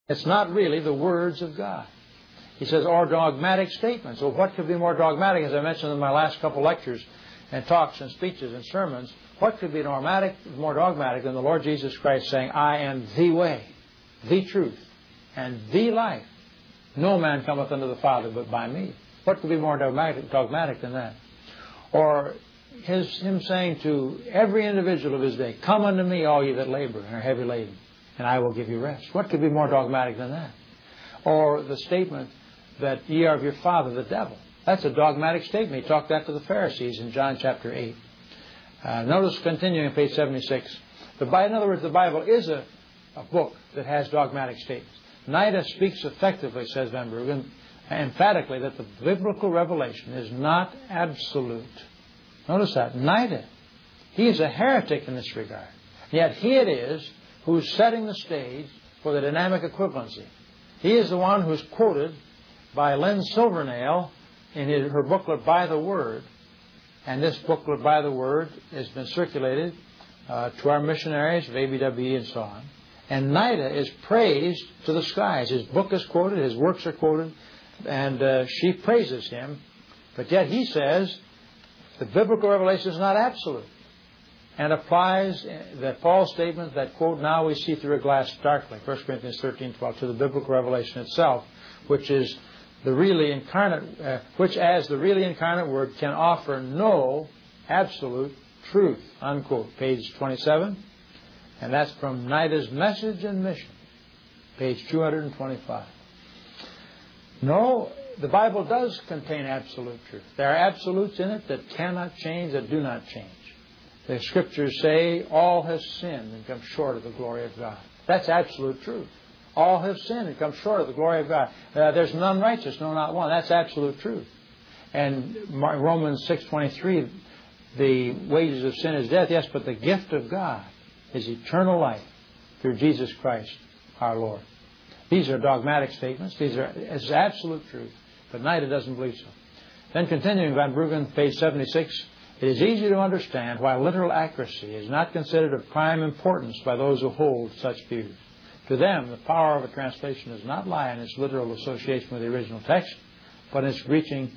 It's not really the words of God. He says, or dogmatic statements. Well, what could be more dogmatic, as I mentioned in my last couple lectures and talks and speeches and sermons, what could be more dogmatic than the Lord Jesus Christ saying, I am the way, the truth, and the life. No man cometh unto the Father but by me. What could be more dogmatic than that? Or him saying to every individual of his day, come unto me, all ye that labor and are heavy laden, and I will give you rest. What could be more dogmatic than that? Or the statement that ye are of your father, the devil. That's a dogmatic statement. He talked that to the Pharisees in John chapter 8. Notice continuing on page 76. In other words, the Bible is a book that has dogmatic statements. Nida speaks effectively, says Van Bruggen, emphatically that the biblical revelation is not absolute. Notice that. Nida. He is a heretic in this regard. Yet he it is who's setting the stage for the dynamic equivalency. He is the one who's quoted by Lynn Silvernail in her booklet, By the Word. And this booklet, By the Word, has been circulated to our missionaries of ABWE and so on. And Nida is praised to the skies. His book is quoted, his works are quoted, and she praises him. But yet he says the biblical revelation is not absolute, and applies the Paul's statement that, quote, now we see through a glass darkly, 1 Corinthians 13:12, to the biblical revelation itself, which is the really incarnate, which as the really incarnate Word can offer no absolute truth, unquote, page 27. And that's from Nida's Message and Mission, page 225. No, the Bible does contain absolute truth. There are absolutes in it that cannot change, that do not change. The Scriptures say all have sinned and come short of the glory of God. That's absolute truth. All have sinned and come short of the glory of God. There's none righteous, no, not one. That's absolute truth. And Romans 6:23, the wages of sin is death, yes, but the gift of God is eternal life through Jesus Christ our Lord. These are dogmatic statements. These are as absolute truth. But Nida doesn't believe so. Then continuing, Van Bruggen, page 76, it is easy to understand why literal accuracy is not considered of prime importance by those who hold such views. To them, the power of a translation does not lie in its literal association with the original text, but in its reaching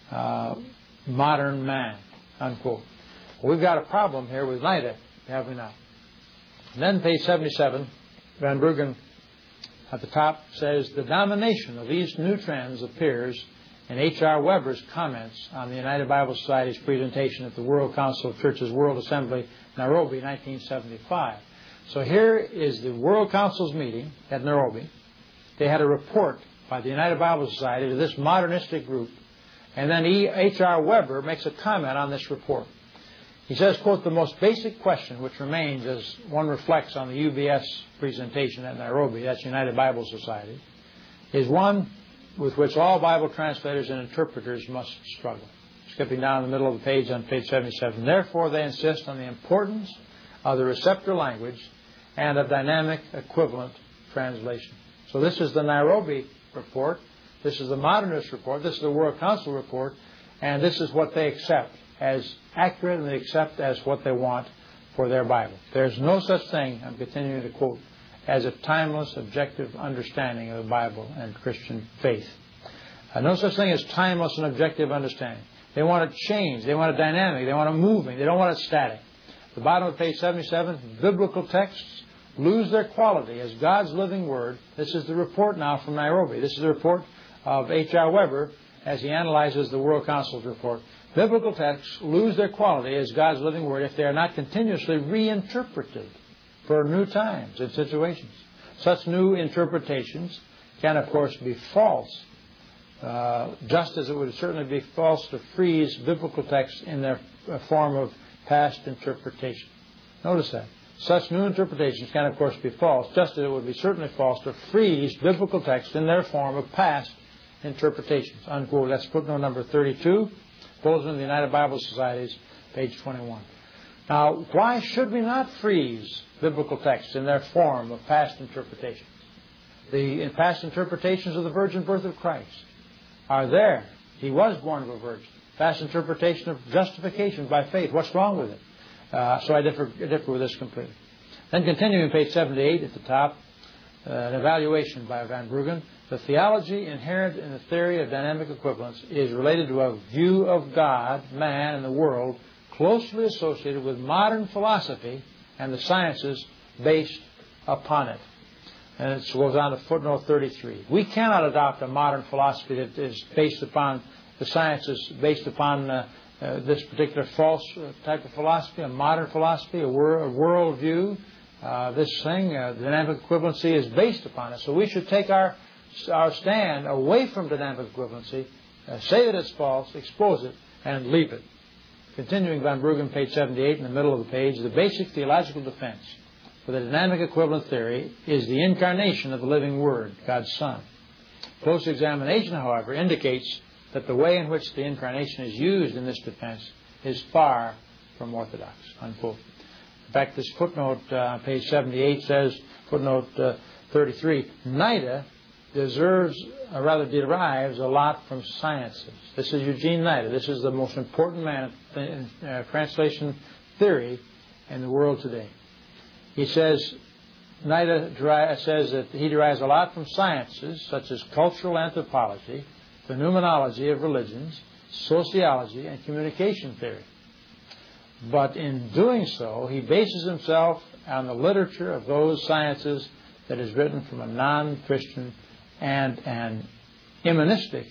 modern man, unquote. We've got a problem here with Nida, have we not? And then page 77, Van Bruggen at the top says, the domination of these new trends appears in H.R. Weber's comments on the United Bible Society's presentation at the World Council of Churches World Assembly, Nairobi, 1975. So here is the World Council's meeting at Nairobi. They had a report by the United Bible Society to this modernistic group, and then H.R. Weber makes a comment on this report. He says, quote, the most basic question which remains as one reflects on the UBS presentation at Nairobi, that's United Bible Society, is one with which all Bible translators and interpreters must struggle. Skipping down the middle of the page on page 77. Therefore, they insist on the importance of the receptor language and of dynamic equivalent translation. So this is the Nairobi report. This is the modernist report. This is the World Council report. And this is what they accept as accurate, and they accept as what they want for their Bible. There's no such thing, I'm continuing to quote, as a timeless, objective understanding of the Bible and Christian faith. No such thing as timeless and objective understanding. They want it changed. They want it dynamic. They want it moving. They don't want it static. The bottom of page 77, biblical texts lose their quality as God's living Word. This is the report now from Nairobi. This is the report of H.R. Weber as he analyzes the World Council's report. Biblical texts lose their quality as God's living Word if they are not continuously reinterpreted for new times and situations. Such new interpretations can, of course, be false, just as it would certainly be false to freeze biblical texts in their form of past interpretation. Notice that. Such new interpretations can, of course, be false, just as it would be certainly false to freeze biblical texts in their form of past interpretations. Unquote. That's footnote number 32. Bolzmann, the United Bible Societies, page 21. Now, why should we not freeze biblical texts in their form of past interpretations? The past interpretations of the virgin birth of Christ are there. He was born of a virgin. Past interpretation of justification by faith. What's wrong with it? So I differ with this completely. Then continuing page 78 at the top, an evaluation by Van Bruggen, the theology inherent in the theory of dynamic equivalence is related to a view of God, man, and the world closely associated with modern philosophy and the sciences based upon it. And it goes on to footnote 33. We cannot adopt a modern philosophy that is based upon the sciences, based upon this particular false type of philosophy, a modern philosophy, a worldview. This thing, dynamic equivalency, is based upon it. So we should take our stand away from dynamic equivalency, say that it's false, expose it, and leave it. Continuing Van Bruggen, page 78, in the middle of the page, the basic theological defense for the dynamic equivalent theory is the incarnation of the living Word, God's Son. Close examination, however, indicates that the way in which the incarnation is used in this defense is far from orthodox, unquote. In fact, this footnote on page 78 says, footnote 33, NIDA derives a lot from sciences. This is Eugene Nida. This is the most important man in translation theory in the world today. He says, Nida says that he derives a lot from sciences such as cultural anthropology, phenomenology of religions, sociology, and communication theory. But in doing so, he bases himself on the literature of those sciences that is written from a non-Christian and an immanentistic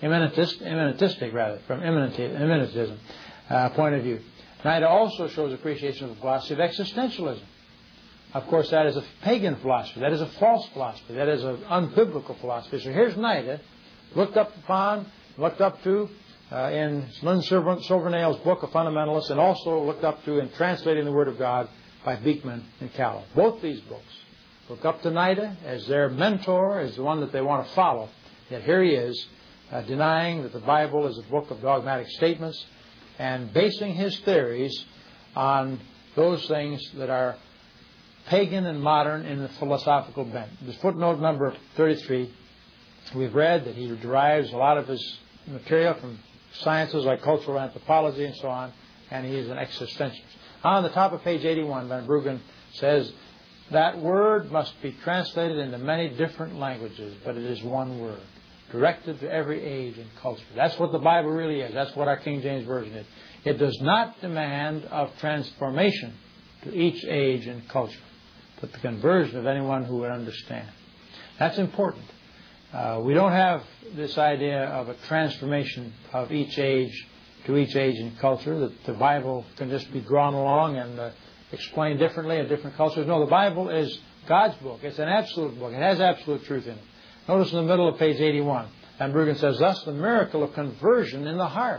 point of view. Nida also shows appreciation of the philosophy of existentialism. Of course, that is a pagan philosophy. That is a false philosophy. That is an unbiblical philosophy. So here's Nida, looked up to in Lynn Silvernail's book, A Fundamentalist, and also looked up to in Translating the Word of God by Beekman and Callow. Both these books look up to Nida as their mentor, as the one that they want to follow. Yet here he is, denying that the Bible is a book of dogmatic statements and basing his theories on those things that are pagan and modern in the philosophical bent. The footnote number 33, we've read that he derives a lot of his material from sciences like cultural anthropology and so on, and he is an existentialist. On the top of page 81, Van Bruggen says that word must be translated into many different languages, but it is one word, directed to every age and culture. That's what the Bible really is. That's what our King James Version is. It does not demand of transformation to each age and culture, but the conversion of anyone who would understand. That's important. We don't have this idea of a transformation of each age to each age and culture, that the Bible can just be drawn along and explained differently in different cultures. No, the Bible is God's book. It's an absolute book. It has absolute truth in it. Notice in the middle of page 81, Van Bruggen says, thus the miracle of conversion in the heart,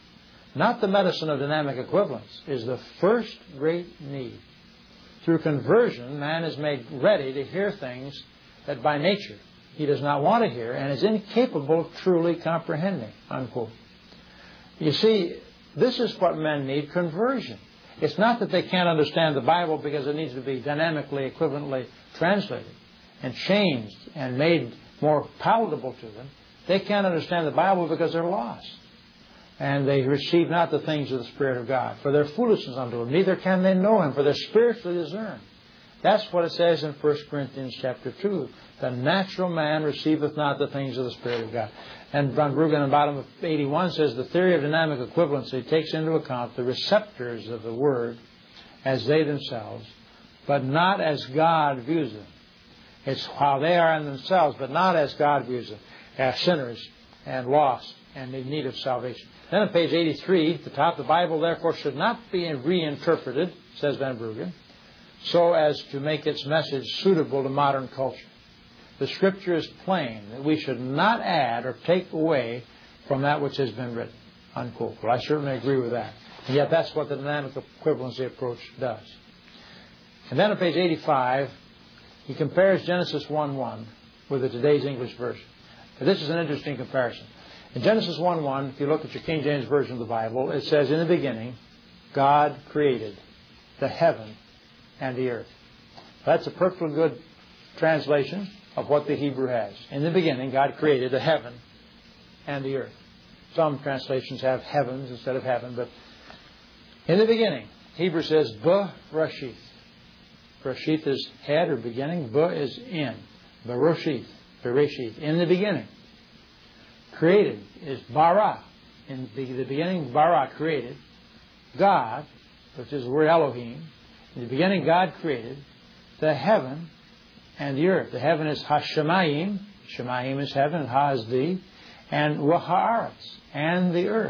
not the medicine of dynamic equivalence, is the first great need. Through conversion, man is made ready to hear things that by nature he does not want to hear and is incapable of truly comprehending, unquote. You see, this is what men need, conversion. It's not that they can't understand the Bible because it needs to be dynamically, equivalently translated and changed and made more palatable to them. They can't understand the Bible because they're lost. And they receive not the things of the Spirit of God, for their foolishness unto them. Neither can they know Him, for they're spiritually discerned. That's what it says in 1 Corinthians chapter 2. The natural man receiveth not the things of the Spirit of God. And Van Bruggen, on the bottom of 81, says the theory of dynamic equivalency takes into account the receptors of the Word as they themselves, but not as God views them. It's how they are in themselves, but not as God views them, as sinners and lost and in need of salvation. Then on page 83, at the top, the Bible therefore should not be reinterpreted, says Van Bruggen, so as to make its message suitable to modern culture. The Scripture is plain that we should not add or take away from that which has been written, unquote. Well, I certainly agree with that. And yet that's what the dynamic equivalency approach does. And then on page 85, he compares Genesis 1:1 with the today's English version. Now, this is an interesting comparison. In Genesis 1:1, if you look at your King James Version of the Bible, it says, in the beginning, God created the heaven and the earth. That's a perfectly good translation of what the Hebrew has. In the beginning, God created the heaven and the earth. Some translations have heavens instead of heaven, but in the beginning, Hebrew says, Bereshith. Bereshith is head or beginning. Ba is in. Bereshith. Bereshith. In the beginning. Created is bara. In the beginning, bara created. God, which is the word Elohim. In the beginning, God created the heaven and the earth. The heaven is Hashemayim. Shemayim is heaven, and Ha is the. And Waha'aretz, and the earth.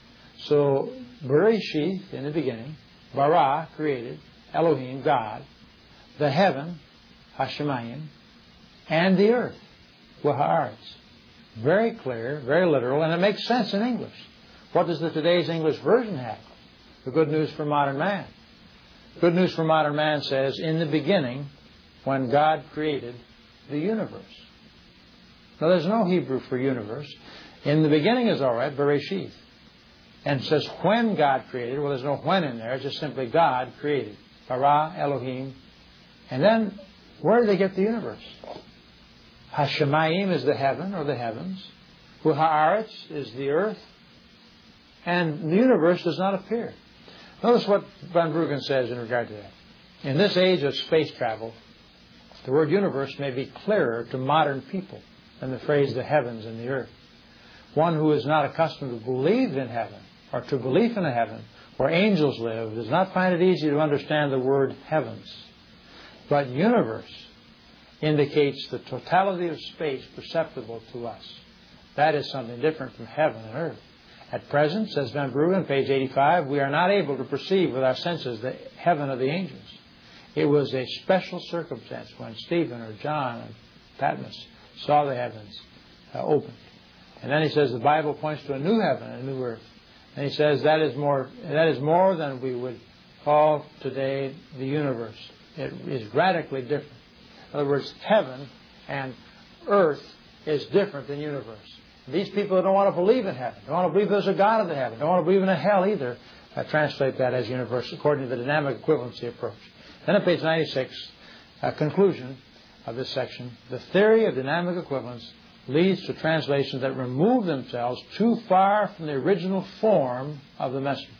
So, Bereshith, in the beginning, bara, created, Elohim, God, the heaven, Hashemayim, and the earth, Waha'aretz. Very clear, very literal, and it makes sense in English. What does the today's English version have? The Good News for Modern Man. Good News for Modern Man says, in the beginning, when God created the universe. Now, there's no Hebrew for universe. In the beginning is all right, Bereshith. And it says when God created. Well, there's no when in there. It's just simply God created. Bara, Elohim. And then, where do they get the universe? Hashemayim is the heaven, or the heavens. Haaretz is the earth. And the universe does not appear. Notice what Van Bruggen says in regard to that. In this age of space travel, the word universe may be clearer to modern people than the phrase the heavens and the earth. One who is not accustomed to believe in heaven, or to belief in a heaven where angels live, does not find it easy to understand the word heavens. But universe indicates the totality of space perceptible to us. That is something different from heaven and earth. At present, says Van Bruggen, page 85, we are not able to perceive with our senses the heaven of the angels. It was a special circumstance when Stephen or John or Patmos saw the heavens opened. And then he says the Bible points to a new heaven and a new earth. And he says that is more than we would call today the universe. It is radically different. In other words, heaven and earth is different than universe. These people don't want to believe in heaven, don't want to believe there's a God of the heaven, don't want to believe in a hell either, translate that as universe according to the dynamic equivalency approach. Then on page 96, conclusion of this section, the theory of dynamic equivalence leads to translations that remove themselves too far from the original form of the message.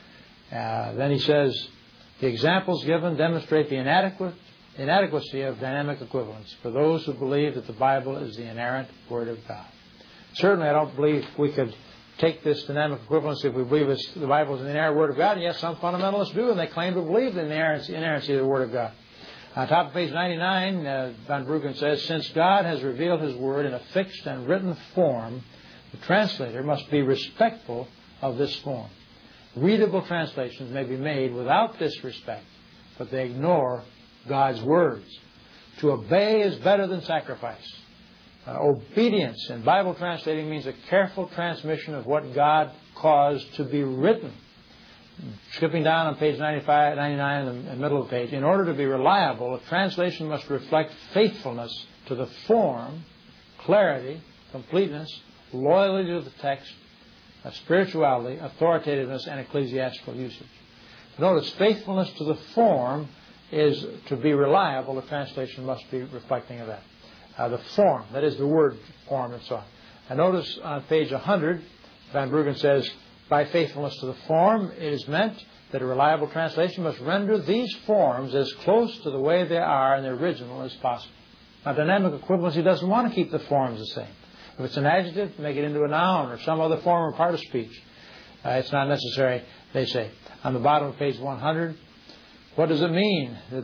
Then he says, the examples given demonstrate the inadequacy of dynamic equivalence for those who believe that the Bible is the inerrant Word of God. Certainly, I don't believe we could take this dynamic equivalence if we believe the Bible is the inerrant Word of God. And yes, some fundamentalists do, and they claim to believe in the inerrancy of the Word of God. On top of page 99, Van Bruggen says, since God has revealed His Word in a fixed and written form, the translator must be respectful of this form. Readable translations may be made without this respect, but they ignore God's words. To obey is better than sacrifice. Obedience in Bible translating means a careful transmission of what God caused to be written. Skipping down on page 99 in the middle of the page, in order to be reliable, a translation must reflect faithfulness to the form, clarity, completeness, loyalty to the text, spirituality, authoritativeness, and ecclesiastical usage. Notice, faithfulness to the form is to be reliable. A translation must be reflecting of that. The form, that is the word form and so on. And notice on page 100, Van Bruggen says, by faithfulness to the form, it is meant that a reliable translation must render these forms as close to the way they are in the original as possible. Now, dynamic equivalency doesn't want to keep the forms the same. If it's an adjective, make it into a noun or some other form or part of speech. It's not necessary, they say. On the bottom of page 100, what does it mean? Does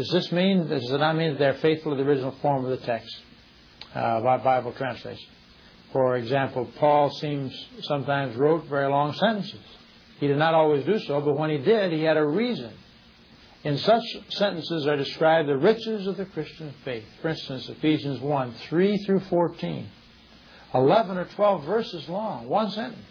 it not mean that they're faithful to the original form of the text by Bible translation? For example, Paul sometimes wrote very long sentences. He did not always do so, but when he did, he had a reason. In such sentences are described the riches of the Christian faith. For instance, Ephesians 1, 3 through 14. 11 or 12 verses long, one sentence.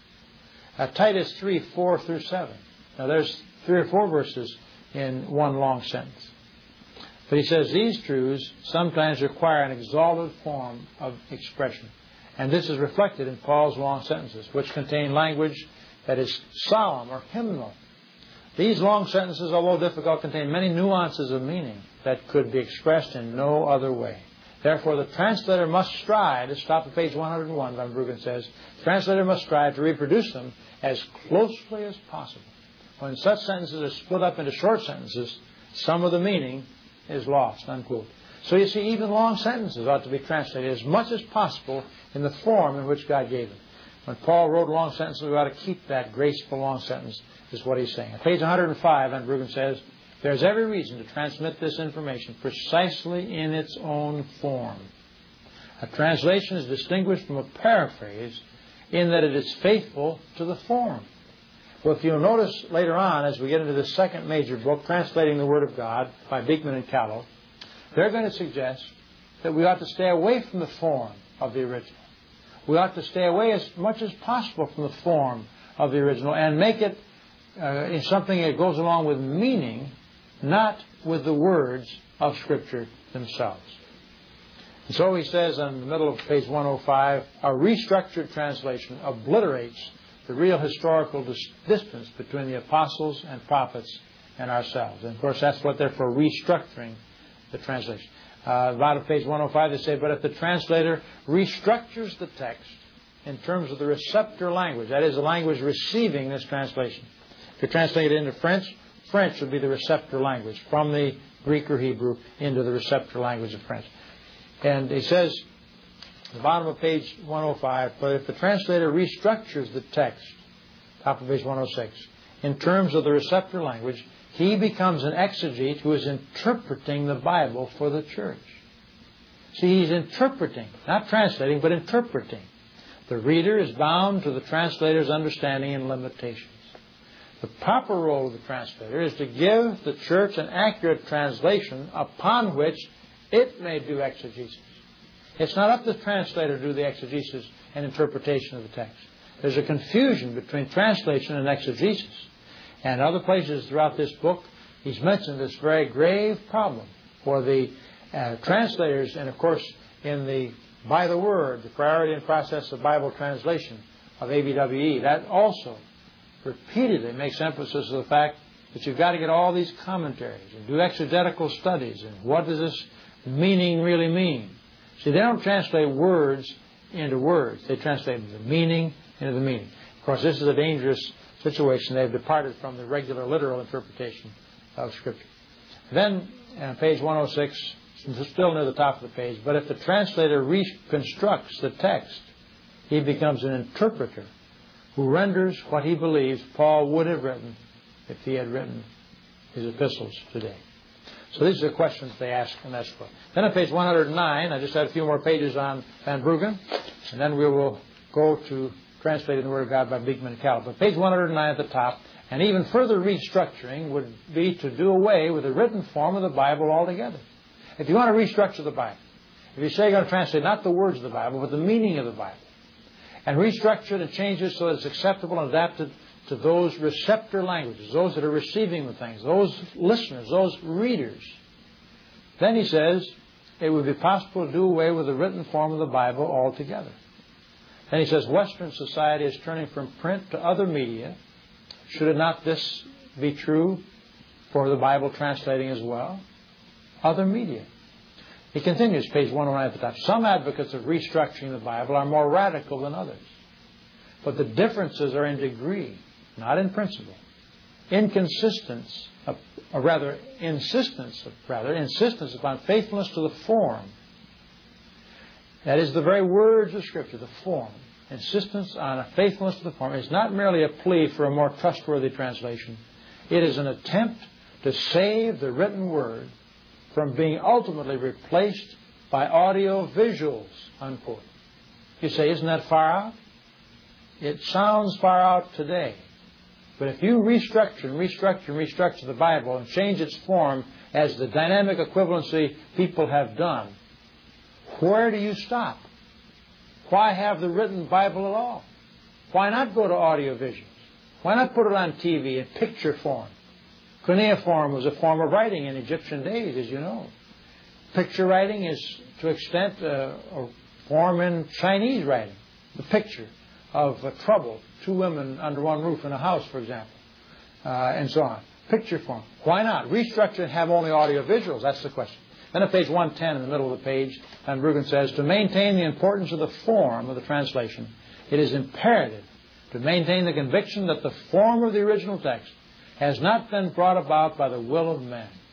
Titus 3, 4 through 7. Now there's 3 or 4 verses in one long sentence. But he says these truths sometimes require an exalted form of expression. And this is reflected in Paul's long sentences, which contain language that is solemn or hymnal. These long sentences, although difficult, contain many nuances of meaning that could be expressed in no other way. Therefore, the translator must strive, to stop at page 101, Van Bruggen says, the translator must strive to reproduce them as closely as possible. When such sentences are split up into short sentences, some of the meaning is lost, unquote. So you see, even long sentences ought to be translated as much as possible in the form in which God gave them. When Paul wrote long sentences, we ought to keep that graceful long sentence, is what he's saying. On page 105, Van Bruggen says, there's every reason to transmit this information precisely in its own form. A translation is distinguished from a paraphrase in that it is faithful to the form. Well, if you'll notice later on, as we get into the second major book, Translating the Word of God, by Beekman and Callow, they're going to suggest that we ought to stay away from the form of the original. We ought to stay away as much as possible from the form of the original and make it in something that goes along with meaning, not with the words of Scripture themselves. And so he says on the middle of page 105, a restructured translation obliterates the real historical distance between the apostles and prophets and ourselves. And of course, that's what they're for, restructuring the translation. Bottom of page 105, they say, but if the translator restructures the text in terms of the receptor language, that is, the language receiving this translation. If you translate it into French, French would be the receptor language, from the Greek or Hebrew into the receptor language of French. And he says, at the bottom of page 105, but if the translator restructures the text, top of page 106, in terms of the receptor language, he becomes an exegete who is interpreting the Bible for the church. See, he's interpreting, not translating, but interpreting. The reader is bound to the translator's understanding and limitations. The proper role of the translator is to give the church an accurate translation upon which it may do exegesis. It's not up to the translator to do the exegesis and interpretation of the text. There's a confusion between translation and exegesis. And other places throughout this book, he's mentioned this very grave problem for the translators, and of course, in the by the word, the priority and process of Bible translation of ABWE, that also repeatedly makes emphasis of the fact that you've got to get all these commentaries and do exegetical studies and what does this meaning really mean. See, they don't translate words into words. They translate the meaning into the meaning. Of course, this is a dangerous situation. They've departed from the regular literal interpretation of Scripture. Then, on page 106, still near the top of the page, but if the translator reconstructs the text, he becomes an interpreter who renders what he believes Paul would have written if he had written his epistles today. So these are the questions they ask in that book. Then on page 109, I just had a few more pages on Van Bruggen, and then we will go to Translating the Word of God by Beekman and Callow. But page 109 at the top, and even further restructuring would be to do away with the written form of the Bible altogether. If you want to restructure the Bible, if you say you're going to translate not the words of the Bible, but the meaning of the Bible, and restructure it and change it so that it's acceptable and adapted to those receptor languages, those that are receiving the things, those listeners, those readers, then he says it would be possible to do away with the written form of the Bible altogether. Then he says Western society is turning from print to other media. Should it not this be true for the Bible translating as well? Other media. He continues, page 109 at the top. Some advocates of restructuring the Bible are more radical than others. But the differences are in degree, not in principle. Insistence upon faithfulness to the form. That is the very words of Scripture, the form. Insistence on a faithfulness to the form is not merely a plea for a more trustworthy translation. It is an attempt to save the written word from being ultimately replaced by audio visuals, unquote. You say, isn't that far out? It sounds far out today. But if you restructure the Bible and change its form as the dynamic equivalency people have done, where do you stop? Why have the written Bible at all? Why not go to audio visuals? Why not put it on TV in picture form? Cuneiform was a form of writing in Egyptian days, as you know. Picture writing is, to an extent, a form in Chinese writing. The picture of trouble, two women under one roof in a house, for example, and so on. Picture form. Why not? Restructure and have only audio visuals. That's the question. Then at page 110 in the middle of the page, Van Bruggen says, to maintain the importance of the form of the translation, it is imperative to maintain the conviction that the form of the original text has not been brought about by the will of men,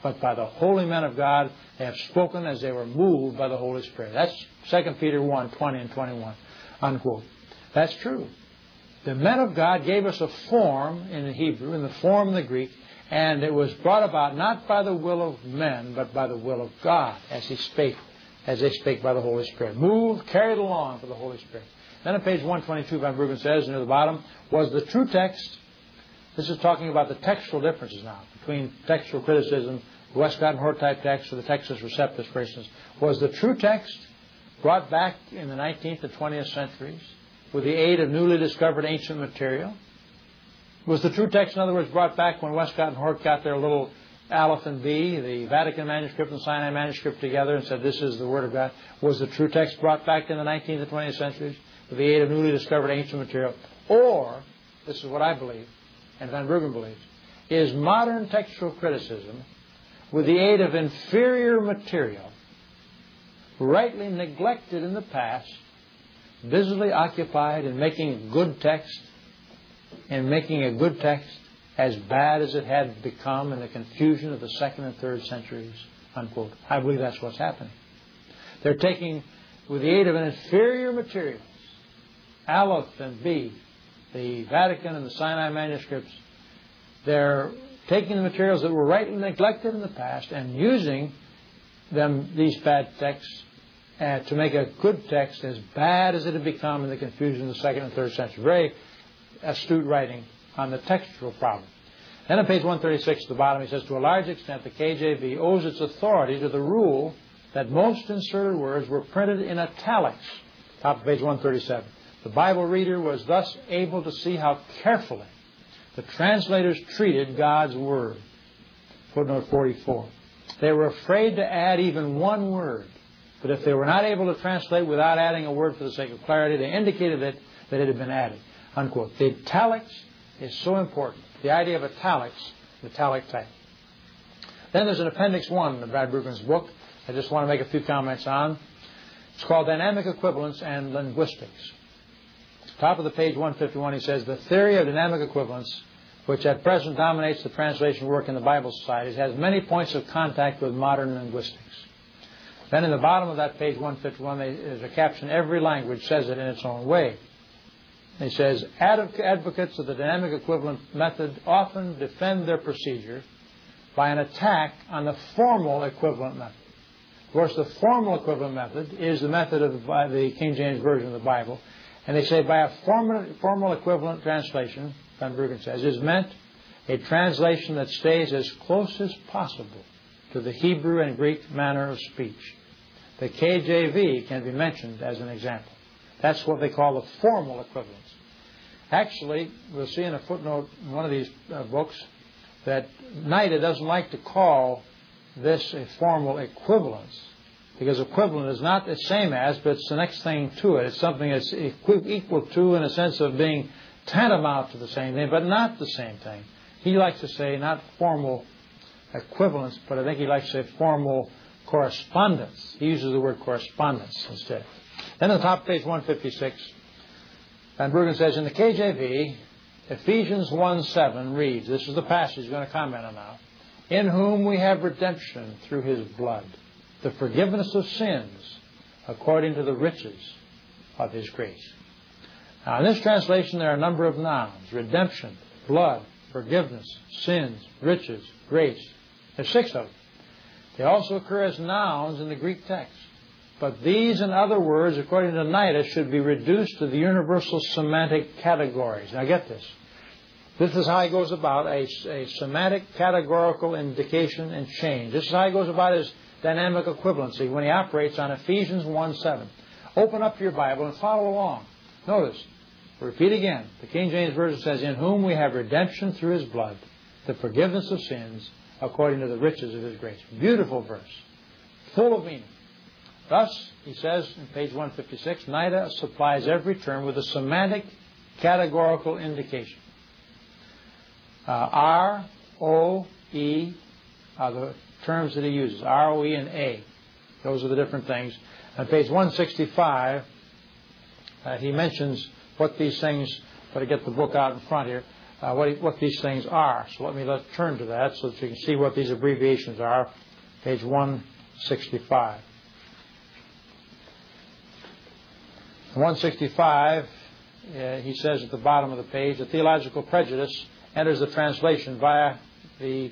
but by the holy men of God. They have spoken as they were moved by the Holy Spirit. That's 2 Peter 1, 20 and 21, unquote. That's true. The men of God gave us a form in the Hebrew, in the form in the Greek, and it was brought about not by the will of men, but by the will of God, as they spake by the Holy Spirit. Moved, carried along by the Holy Spirit. Then on page 122, Van Bruggen says, near the bottom, was the true text. This is talking about the textual differences now between textual criticism, the Westcott and Hort type text, or the Textus Receptus, for instance. Was the true text brought back in the 19th and 20th centuries with the aid of newly discovered ancient material? Was the true text, in other words, brought back when Westcott and Hort got their little Aleph and B, the Vatican manuscript and Sinai manuscript together, and said this is the Word of God? Was the true text brought back in the 19th and 20th centuries with the aid of newly discovered ancient material? Or, this is what I believe, and Van Bruggen believes, is modern textual criticism, with the aid of inferior material, rightly neglected in the past, busily occupied in making a good text, as bad as it had become in the confusion of the 2nd and 3rd centuries, unquote. I believe that's what's happening. They're taking, with the aid of an inferior materials, Aleph and B, the Vatican and the Sinai manuscripts, they're taking the materials that were rightly neglected in the past and using them, these bad texts, to make a good text as bad as it had become in the confusion of the 2nd and 3rd century. Very astute writing on the textual problem. Then on page 136 at the bottom, he says, to a large extent, the KJV owes its authority to the rule that most inserted words were printed in italics. Top of page 137. The Bible reader was thus able to see how carefully the translators treated God's Word. Footnote 44. They were afraid to add even one word, but if they were not able to translate without adding a word for the sake of clarity, they indicated that it had been added. Unquote. The italics is so important. The idea of italics, italic type. Then there's an Appendix 1 in Van Bruggen's book I just want to make a few comments on. It's called Dynamic Equivalence and Linguistics. Top of the page 151, he says, the theory of dynamic equivalence, which at present dominates the translation work in the Bible societies, has many points of contact with modern linguistics. Then in the bottom of that page 151, there's a caption, every language says it in its own way. He says, advocates of the dynamic equivalent method often defend their procedure by an attack on the formal equivalent method. Of course, the formal equivalent method is the method of the King James Version of the Bible. And they say by a formal equivalent translation, Van Bruggen says, is meant a translation that stays as close as possible to the Hebrew and Greek manner of speech. The KJV can be mentioned as an example. That's what they call the formal equivalence. Actually, we'll see in a footnote in one of these books that NIDA doesn't like to call this a formal equivalence, because equivalent is not the same as, but it's the next thing to it. It's something that's equal to in a sense of being tantamount to the same thing, but not the same thing. He likes to say not formal equivalence, but I think he likes to say formal correspondence. He uses the word correspondence instead. Then on the top of page 156, Van Bruggen says, in the KJV, Ephesians 1:7 reads, this is the passage he's going to comment on now, in whom we have redemption through His blood, the forgiveness of sins according to the riches of His grace. Now, in this translation, there are a number of nouns: redemption, blood, forgiveness, sins, riches, grace. There's 6 of them. They also occur as nouns in the Greek text. But these and other words, according to NIDA, should be reduced to the universal semantic categories. Now get this. This is how he goes about a semantic categorical indication and change. This is how he goes about his dynamic equivalency when he operates on Ephesians 1:7. Open up your Bible and follow along. Notice, repeat again. The King James Version says, in whom we have redemption through His blood, the forgiveness of sins, according to the riches of His grace. Beautiful verse. Full of meaning. Thus, he says in page 156, NIDA supplies every term with a semantic categorical indication. R, O, E are the terms that he uses. R, O, E, and A. Those are the different things. On page 165, he mentions what these things, but to get the book out in front here, what these things are. So let's turn to that so that you can see what these abbreviations are. Page 165. 165, he says at the bottom of the page, the theological prejudice enters the translation via the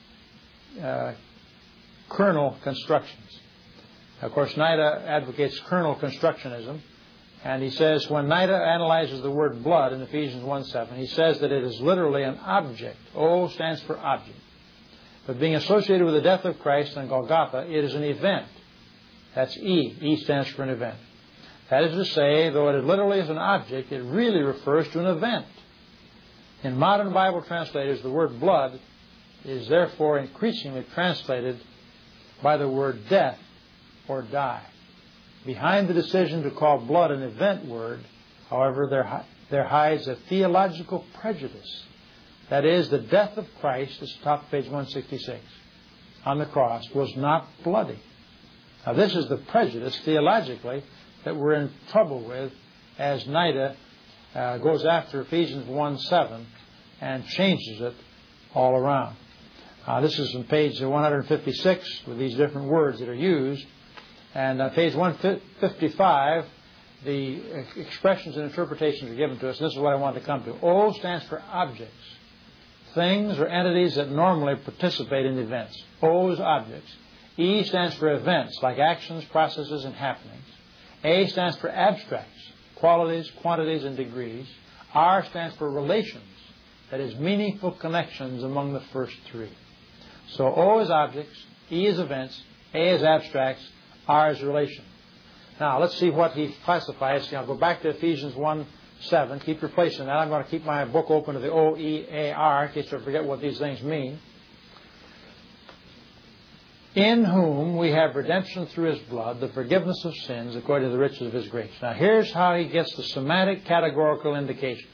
kernel constructions. Of course, NIDA advocates kernel constructionism, and he says when NIDA analyzes the word blood in Ephesians 1:7, he says that it is literally an object. O stands for object. But being associated with the death of Christ on Golgotha, it is an event. That's E. E stands for an event. That is to say, though it literally is an object, it really refers to an event. In modern Bible translators, the word blood is therefore increasingly translated by the word death or die. Behind the decision to call blood an event word, however, there hides a theological prejudice. That is, the death of Christ, this is top of page 166, on the cross, was not bloody. Now, this is the prejudice, theologically, that we're in trouble with as NIDA goes after Ephesians 1:7 and changes it all around. This is on page 156 with these different words that are used. And on page 155, the expressions and interpretations are given to us. This is what I want to come to. O stands for objects. Things or entities that normally participate in events. O is objects. E stands for events, like actions, processes, and happenings. A stands for abstracts, qualities, quantities, and degrees. R stands for relations, that is, meaningful connections among the first three. So O is objects, E is events, A is abstracts, R is relation. Now, let's see what he classifies. I'll go back to Ephesians 1:7. Keep replacing that. I'm going to keep my book open to the O-E-A-R in case I forget what these things mean. In whom we have redemption through His blood, the forgiveness of sins according to the riches of His grace. Now, here's how he gets the semantic categorical indications.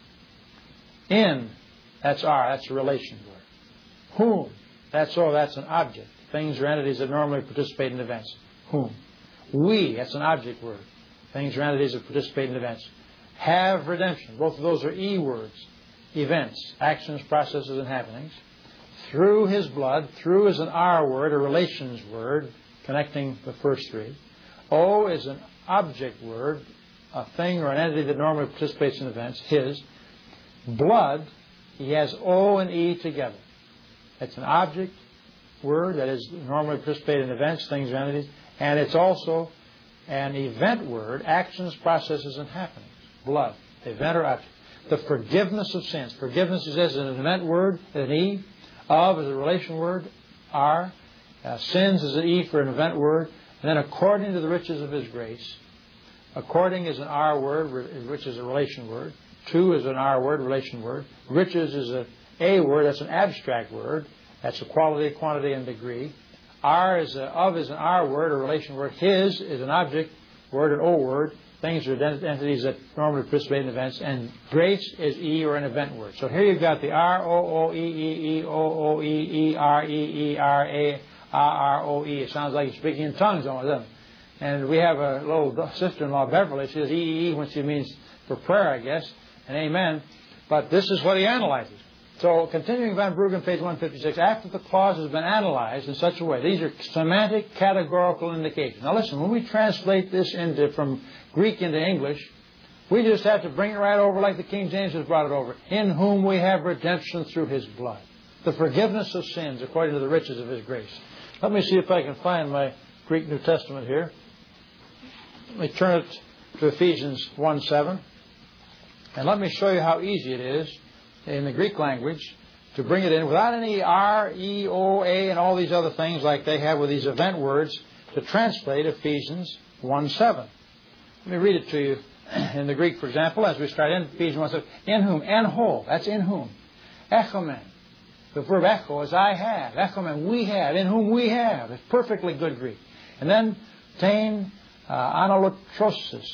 In, that's R, that's a relation word. Whom, that's O, that's an object. Things or entities that normally participate in events. Whom. We, that's an object word. Things or entities that participate in events. Have redemption. Both of those are E words. Events, actions, processes, and happenings. Through His blood. Through is an R word, a relations word, connecting the first three. O is an object word, a thing or an entity that normally participates in events. His. Blood, he has O and E together. It's an object word that is normally participate in events, things, or entities. And it's also an event word, actions, processes, and happenings. Blood, event or object. The forgiveness of sins. Forgiveness is an event word, an E. Of is a relation word, R. Sins is an E for an event word. And then according to the riches of His grace. According is an R word, which is a relation word. To is an R word, relation word. Riches is an A word, that's an abstract word. That's a quality, quantity, and degree. R is of is an R word, a relation word. His is an object word, an O word. Things are entities that normally participate in events. And grace is E or an event word. So here you've got the R, O, O, E, E, E, O, O, E, E, R, E, E, R, A, R, R, O, E. It sounds like you're speaking in tongues almost, doesn't it? And we have a little sister-in-law, Beverly. She says E, E, E when she means for prayer, I guess, and amen. But this is what he analyzes. So, continuing Van Bruggen, page 156, after the clause has been analyzed in such a way, these are semantic categorical indications. Now listen, when we translate this from Greek into English, we just have to bring it right over like the King James has brought it over. In whom we have redemption through His blood. The forgiveness of sins according to the riches of His grace. Let me see if I can find my Greek New Testament here. Let me turn it to Ephesians 1:7. And let me show you how easy it is in the Greek language to bring it in without any R, E, O, A, and all these other things like they have with these event words to translate Ephesians 1:7. Let me read it to you in the Greek, for example, as we start in Ephesians 1:7. In whom, en ho, that's in whom. Echomen. The verb echo is I have. Echomen, we have. In whom we have. It's perfectly good Greek. And then, tein, analotrosis.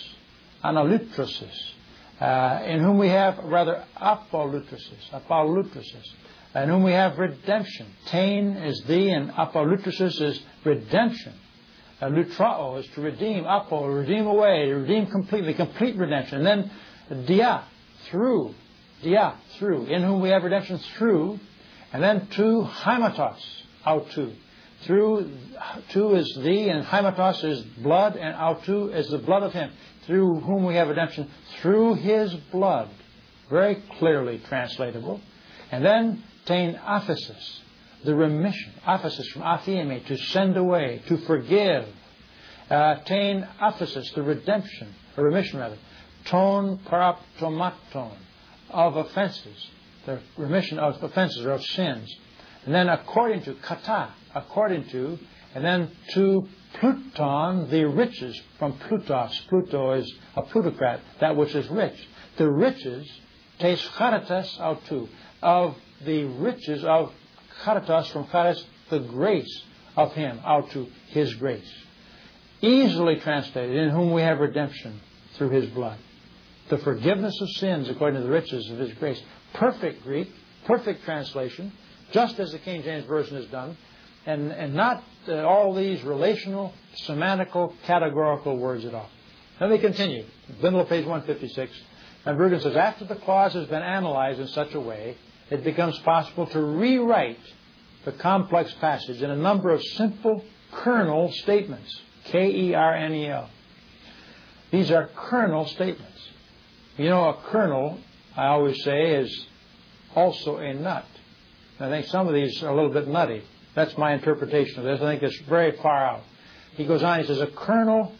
In whom we have, rather, apolutrosis, in whom we have redemption. Tain is thee, and apolutrosis is redemption. Lutrao is to redeem, redeem away, redeem completely, complete redemption. And then dia, through dia, through, in whom we have redemption through, and then to hematos, autou. Through, to is the, and hematos is blood, and autou is the blood of him, through whom we have redemption through his blood. Very clearly translatable. And then tein aphesis, the remission. Aphesis from aphieme, to send away, to forgive. Tein aphesis, the redemption, or remission rather. Ton paraptomaton, of offenses, the remission of offenses or of sins. And then according to, kata, according to, and then to Pluton, the riches, from Plutos. Pluto is a plutocrat, that which is rich. The riches, tes charitas autou, of the riches of charitas, from charis, the grace of him, autou, his grace. Easily translated, in whom we have redemption through his blood. The forgiveness of sins according to the riches of his grace. Perfect Greek, perfect translation, just as the King James Version has done, and not all these relational, semantical, categorical words at all. Let me continue. Middle of page 156. And Brueggen says, after the clause has been analyzed in such a way, it becomes possible to rewrite the complex passage in a number of simple kernel statements. Kernel. These are kernel statements. You know, a kernel, I always say, is also a nut. I think some of these are a little bit nutty. That's my interpretation of this. I think it's very far out. He goes on, he says, a kernel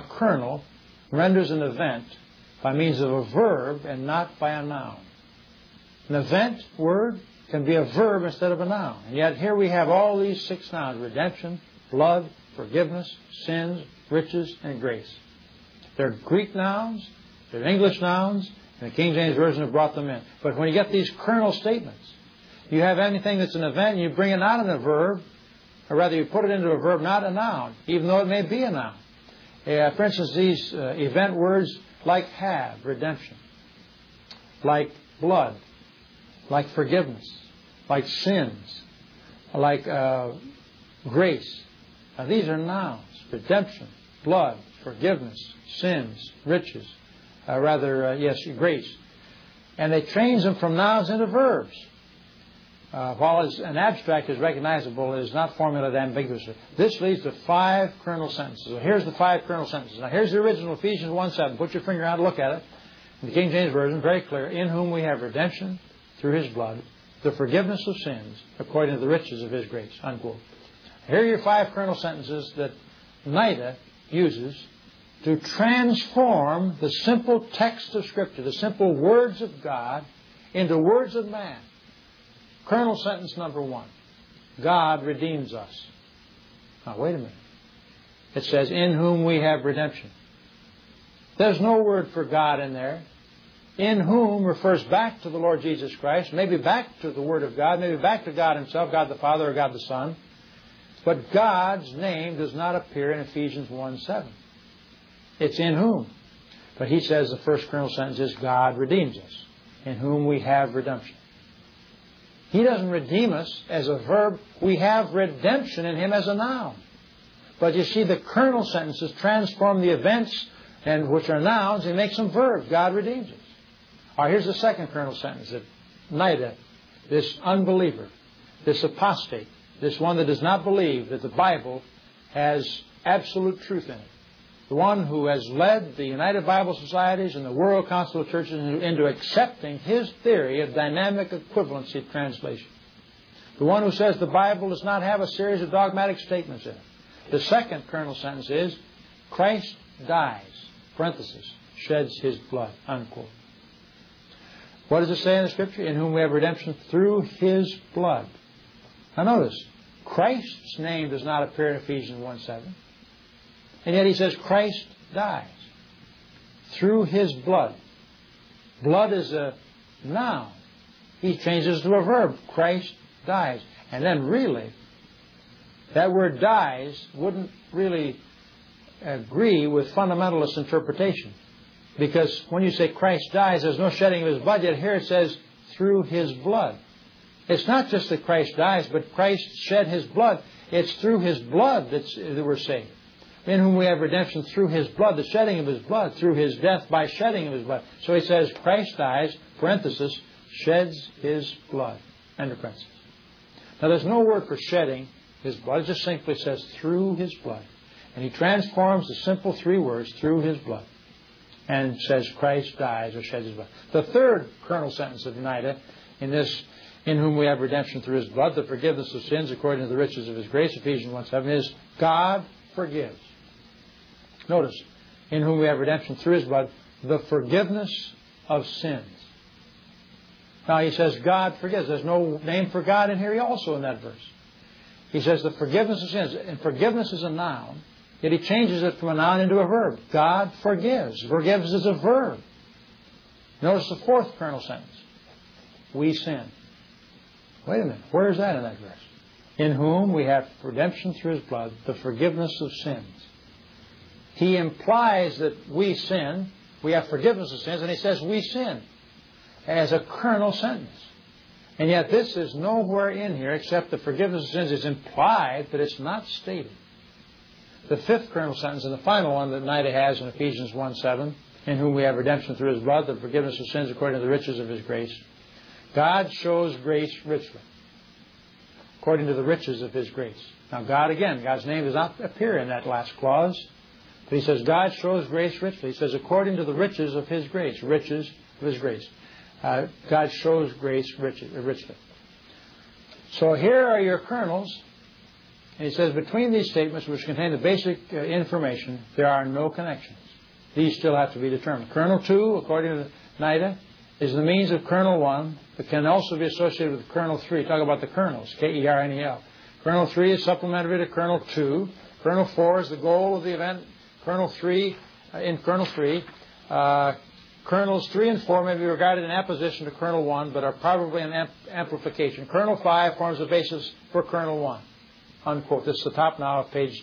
renders an event by means of a verb and not by a noun. An event word can be a verb instead of a noun. And yet here we have all these 6 nouns: redemption, blood, forgiveness, sins, riches, and grace. They're Greek nouns, they're English nouns, and the King James Version have brought them in. But when you get these kernel statements, you have anything that's an event, and you bring it not in a verb, or rather you put it into a verb, not a noun, even though it may be a noun. For instance, these event words like have, redemption, like blood, like forgiveness, like sins, like grace. Now, these are nouns: redemption, blood, forgiveness, sins, riches, grace. And they change them from nouns into verbs. While an abstract is recognizable, it is not formulated ambiguously. This leads to 5 kernel sentences. So here's the 5 kernel sentences. Now here's the original, Ephesians 1:7. Put your finger out and look at it. In the King James Version, very clear. In whom we have redemption through his blood, the forgiveness of sins, according to the riches of his grace. Unquote. Here are your 5 kernel sentences that NIDA uses to transform the simple text of Scripture, the simple words of God, into words of man. Kernel sentence number 1. God redeems us. Now, wait a minute. It says, in whom we have redemption. There's no word for God in there. In whom refers back to the Lord Jesus Christ, maybe back to the Word of God, maybe back to God himself, God the Father or God the Son. But God's name does not appear in Ephesians 1:7. It's in whom. But he says the first kernel sentence is, God redeems us, in whom we have redemption. He doesn't redeem us as a verb. We have redemption in him as a noun. But you see, the kernel sentences transform the events, and which are nouns, and make them verbs. God redeems us. All right, here's the second kernel sentence. That NIDA, this unbeliever, this apostate, this one that does not believe that the Bible has absolute truth in it, the one who has led the United Bible Societies and the World Council of Churches into accepting his theory of dynamic equivalency translation. The one who says the Bible does not have a series of dogmatic statements in it. The second kernel sentence is, Christ dies, parenthesis, sheds his blood, unquote. What does it say in the Scripture? In whom we have redemption through his blood. Now notice, Christ's name does not appear in Ephesians 1:7. And yet he says Christ dies through his blood. Blood is a noun. He changes it to a verb. Christ dies. And then really, that word dies wouldn't really agree with fundamentalist interpretation. Because when you say Christ dies, there's no shedding of his blood. Yet here it says through his blood. It's not just that Christ dies, but Christ shed his blood. It's through his blood that we're saved. In whom we have redemption through his blood, the shedding of his blood, through his death by shedding of his blood. So he says Christ dies, parenthesis, sheds His blood. End of parenthesis. Now there's no word for shedding His blood. It just simply says through His blood. And He transforms the simple three words, through His blood, and says Christ dies or sheds His blood. The third kernel sentence of Nida in this, in whom we have redemption through His blood, the forgiveness of sins according to the riches of His grace, Ephesians 1:7, is God forgives. Notice, in whom we have redemption through His blood, the forgiveness of sins. Now he says God forgives. There's no name for God in here also in that verse. He says the forgiveness of sins. And forgiveness is a noun, yet he changes it from a noun into a verb. God forgives. Forgives is a verb. Notice the fourth kernel sentence. We sin. Wait a minute. Where is that in that verse? In whom we have redemption through His blood, the forgiveness of sins. He implies that we sin. We have forgiveness of sins. And he says we sin as a kernel sentence. And yet this is nowhere in here except the forgiveness of sins is implied, but it's not stated. The fifth kernel sentence and the final one that Nida has in Ephesians 1:7, in whom we have redemption through His blood, the forgiveness of sins according to the riches of His grace. God shows grace richly, according to the riches of His grace. Now God, again, God's name does not appear in that last clause, but He says God shows grace richly. He says according to the riches of His grace, riches of His grace. God shows grace richly. So here are your kernels. And he says between these statements, which contain the basic information, there are no connections. These still have to be determined. Kernel 2, according to Nida, is the means of kernel 1, but can also be associated with kernel 3. Talk about the kernels, K-E-R-N-E-L. Kernel 3 is supplementary to kernel 2. Kernel 4 is the goal of the event. Kernel 3, in kernel 3, kernels 3 and 4 may be regarded in apposition to kernel 1, but are probably an amplification. Kernel 5 forms the basis for kernel 1. Unquote. This is the top now of page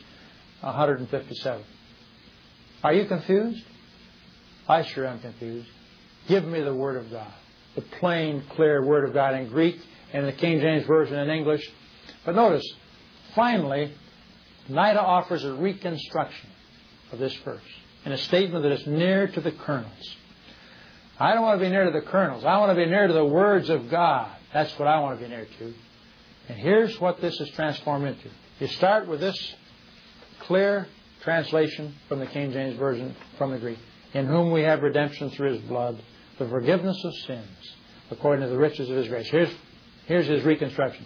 157. Are you confused? I sure am confused. Give me the Word of God. The plain, clear Word of God in Greek and the King James Version in English. But notice, finally, Nida offers a reconstruction of this verse in a statement that is near to the kernels. I don't want to be near to the kernels. I want to be near to the words of God. That's what I want to be near to. And here's what this is transformed into. You start with this clear translation from the King James Version from the Greek. In whom we have redemption through His blood, the forgiveness of sins, according to the riches of His grace. Here's his reconstruction.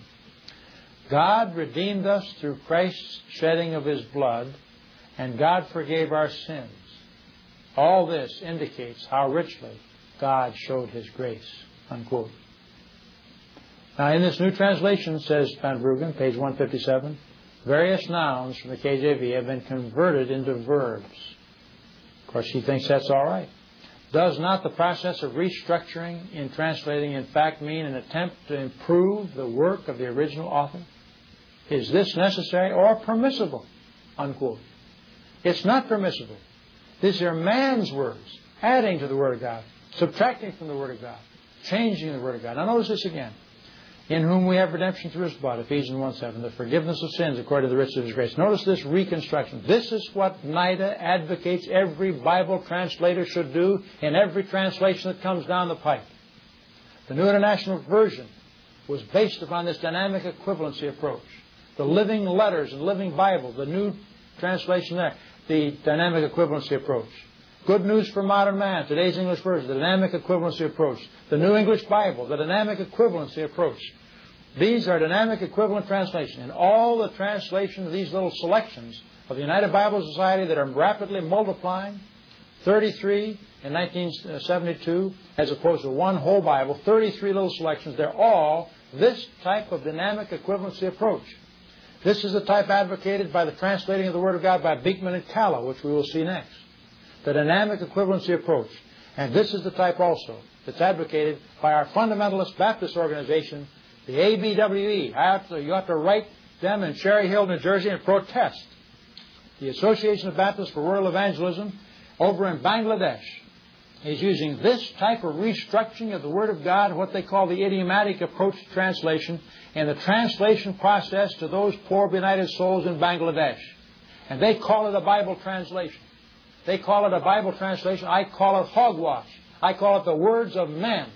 God redeemed us through Christ's shedding of His blood, and God forgave our sins. All this indicates how richly God showed His grace. Unquote. Now in this new translation, says Van Bruggen, page 157, various nouns from the KJV have been converted into verbs. Of course, he thinks that's all right. Does not the process of restructuring in translating in fact mean an attempt to improve the work of the original author? Is this necessary or permissible? Unquote. It's not permissible. These are man's words, adding to the Word of God, subtracting from the Word of God, changing the Word of God. Now notice this again. In whom we have redemption through His blood, Ephesians 1:7, the forgiveness of sins according to the riches of His grace. Notice this reconstruction. This is what Nida advocates every Bible translator should do in every translation that comes down the pike. The New International Version was based upon this dynamic equivalency approach. The Living Letters and Living Bible, the new translation there, the dynamic equivalency approach. Good News for Modern Man, today's English version, the dynamic equivalency approach. The New English Bible, the dynamic equivalency approach. These are dynamic equivalent translations. And all the translations of these little selections of the United Bible Society that are rapidly multiplying, 33 in 1972, as opposed to one whole Bible, 33 little selections, they're all this type of dynamic equivalency approach. This is the type advocated by the translating of the Word of God by Beekman and Calla, which we will see next. The dynamic equivalency approach. And this is the type also that's advocated by our fundamentalist Baptist organization, the ABWE. You have to write them in Cherry Hill, New Jersey, and protest. The Association of Baptists for World Evangelism over in Bangladesh is using this type of restructuring of the Word of God, what they call the idiomatic approach to translation, and the translation process to those poor benighted souls in Bangladesh. And they call it a Bible translation. They call it a Bible translation. I call it hogwash. I call it the words of men.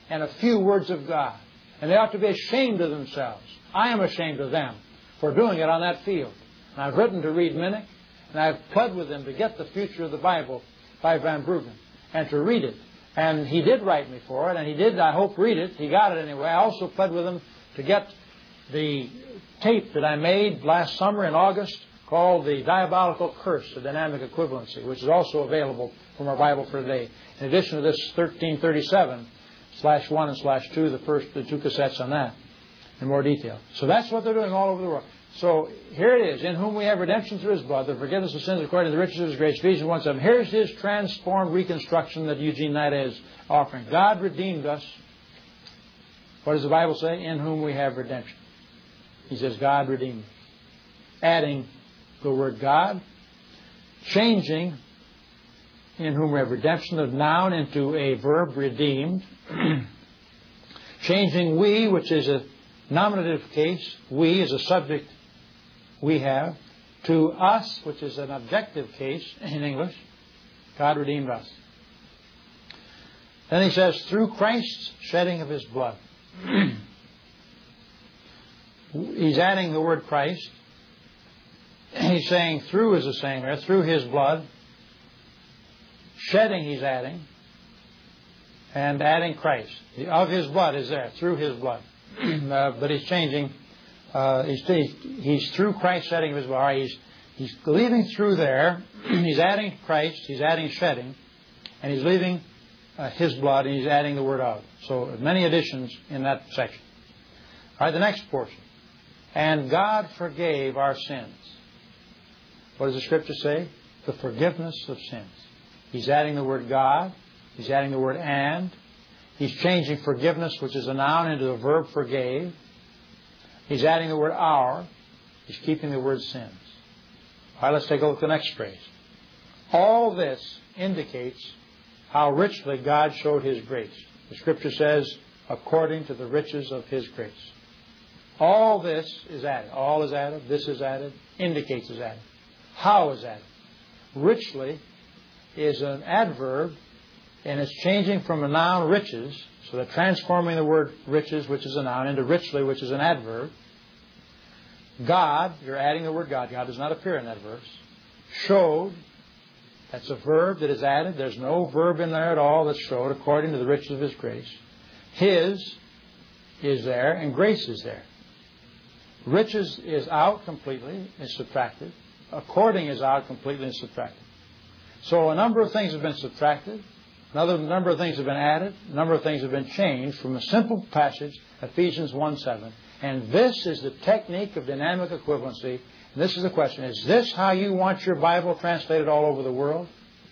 and a few words of God. And they ought to be ashamed of themselves. I am ashamed of them for doing it on that field. And I've written to Reed Minnick, and I've pled with him to get the Future of the Bible by Van Bruggen and to read it. And he did write me for it, and he did, I hope, read it. He got it anyway. I also pled with him to get the tape that I made last summer in August called The Diabolical Curse of Dynamic Equivalency, which is also available from our Bible for today. In addition to this 1337/1 and /2, the two cassettes on that in more detail. So that's what they're doing all over the world. So here it is, in whom we have redemption through His blood, the forgiveness of sins according to the riches of His grace, Ephesians 1:7. Here's His transformed reconstruction that Eugene Nida is offering. God redeemed us. What does the Bible say? In whom we have redemption. He says God redeemed us. Adding the word God, changing in whom we have redemption of noun into a verb, redeemed, changing we, which is a nominative case, we is a subject we have, to us, which is an objective case in English. God redeemed us. Then he says, through Christ's shedding of His blood. He's adding the word Christ. He's saying through is the same there, through His blood. Shedding he's adding. And adding Christ. Of His blood is there, through His blood. But he's changing. He's through Christ shedding of His blood. Right, he's leaving through there. He's adding Christ. He's adding shedding. And he's leaving His blood. And he's adding the word of. So many additions in that section. All right, the next portion. And God forgave our sins. What does the Scripture say? The forgiveness of sins. He's adding the word God. He's adding the word and. He's changing forgiveness, which is a noun, into the verb forgave. He's adding the word our. He's keeping the word sins. All right, let's take a look at the next phrase. All this indicates how richly God showed His grace. The Scripture says, according to the riches of His grace. All this is added. All is added. This is added. Indicates is added. How is added? Richly is an adverb, and it's changing from a noun, riches, so they're transforming the word riches, which is a noun, into richly, which is an adverb. God, you're adding the word God. God does not appear in that verse. Showed, that's a verb that is added. There's no verb in there at all that's showed, according to the riches of His grace. His is there, and grace is there. Riches is out completely, is subtracted. According is out completely, and subtracted. So a number of things have been subtracted. Another number of things have been added. A number of things have been changed from a simple passage, Ephesians 1:7. And this is the technique of dynamic equivalency. And this is the question. Is this how you want your Bible translated all over the world?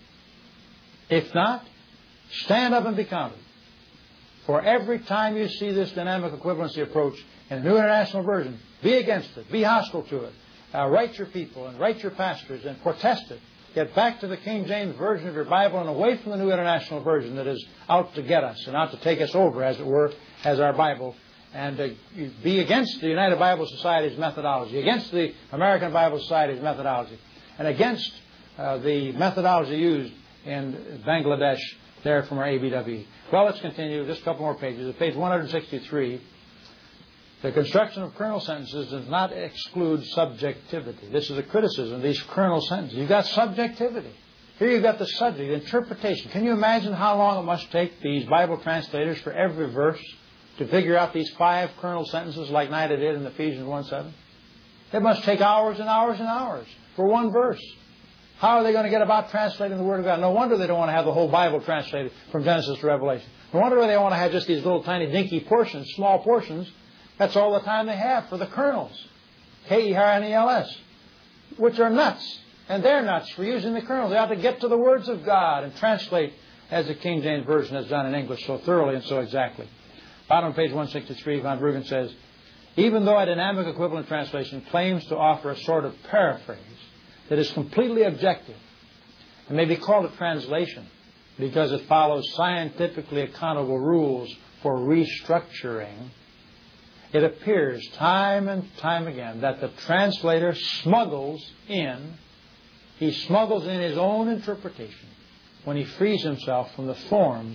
If not, stand up and be counted. For every time you see this dynamic equivalency approach in the New International Version, be against it. Be hostile to it. Write your people and write your pastors and protest it. Get back to the King James Version of your Bible and away from the New International Version that is out to get us and out to take us over, as it were, as our Bible. And be against the United Bible Society's methodology, against the American Bible Society's methodology, and against the methodology used in Bangladesh there from our ABWE. Well, let's continue. Just a couple more pages. At page 163, the construction of kernel sentences does not exclude subjectivity. This is a criticism of these kernel sentences. You've got subjectivity. Here you've got the subject, interpretation. Can you imagine how long it must take these Bible translators for every verse to figure out these 5 kernel sentences like Nida did in Ephesians 1:7? It must take hours and hours and hours for one verse. How are they going to get about translating the Word of God? No wonder they don't want to have the whole Bible translated from Genesis to Revelation. No wonder they want to have just these little tiny dinky portions, small portions. That's all the time they have for the kernels. K-E-R-N-E-L-S. Which are nuts. And they're nuts for using the kernels. They ought to get to the words of God and translate as the King James Version has done in English so thoroughly and so exactly. Bottom of page 163, Van Bruggen says, even though a dynamic equivalent translation claims to offer a sort of paraphrase that is completely objective, and may be called a translation because it follows scientifically accountable rules for restructuring, it appears time and time again that the translator smuggles in his own interpretation when he frees himself from the forms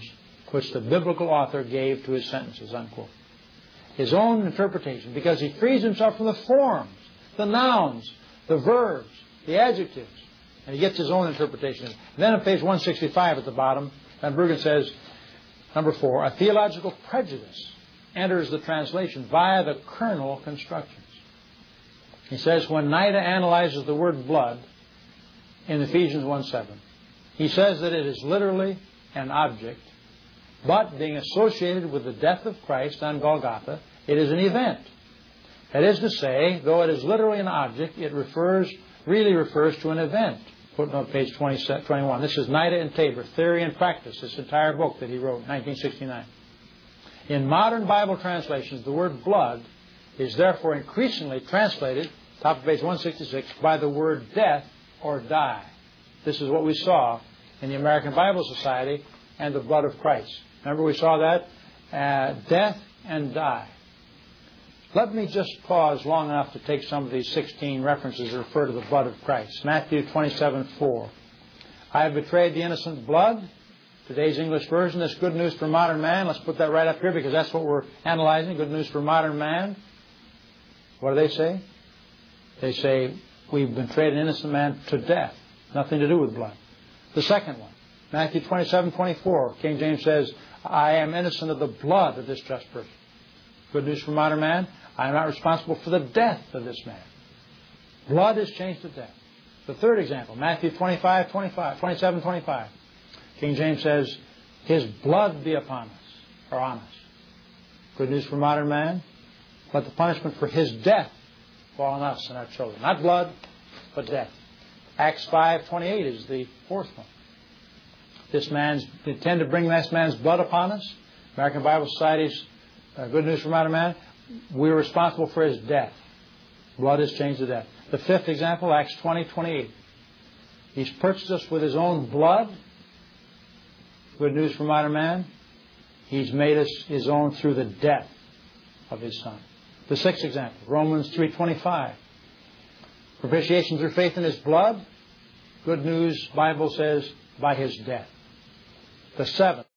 which the biblical author gave to his sentences, unquote. His own interpretation, because he frees himself from the forms, the nouns, the verbs, the adjectives, and he gets his own interpretation. And then on page 165 at the bottom, Van Bruggen says, number 4, a theological prejudice enters the translation via the kernel constructions. He says, when Nida analyzes the word blood in Ephesians 1:7, he says that it is literally an object, but being associated with the death of Christ on Golgotha, it is an event. That is to say, though it is literally an object, it really refers to an event. Footnote page 21. This is Nida and Tabor, Theory and Practice, this entire book that he wrote in 1969. In modern Bible translations, the word blood is therefore increasingly translated, top of page 166, by the word death or die. This is what we saw in the American Bible Society and the blood of Christ. Remember we saw that? Death and die. Let me just pause long enough to take some of these 16 references that refer to the blood of Christ. Matthew 27:4. I have betrayed the innocent blood. Today's English version, that's good news for modern man. Let's put that right up here because that's what we're analyzing, good news for modern man. What do they say? They say, we've betrayed an innocent man to death. Nothing to do with blood. The second one, Matthew 27:24. King James says, I am innocent of the blood of this just person. Good news for modern man. I am not responsible for the death of this man. Blood is changed to death. The third example, Matthew 27:25. King James says, his blood be upon us, or on us. Good news for modern man. Let the punishment for his death fall on us and our children. Not blood, but death. Acts 5:28 is the fourth one. They intend to bring this man's blood upon us. American Bible Society's good news for modern man. We're responsible for his death. Blood is changed to death. The fifth example, Acts 20:28. He's purchased us with his own blood. Good news for modern man. He's made us his own through the death of his Son. The sixth example, Romans 3:25. Propitiation through faith in his blood. Good news, Bible says, by his death. The seventh.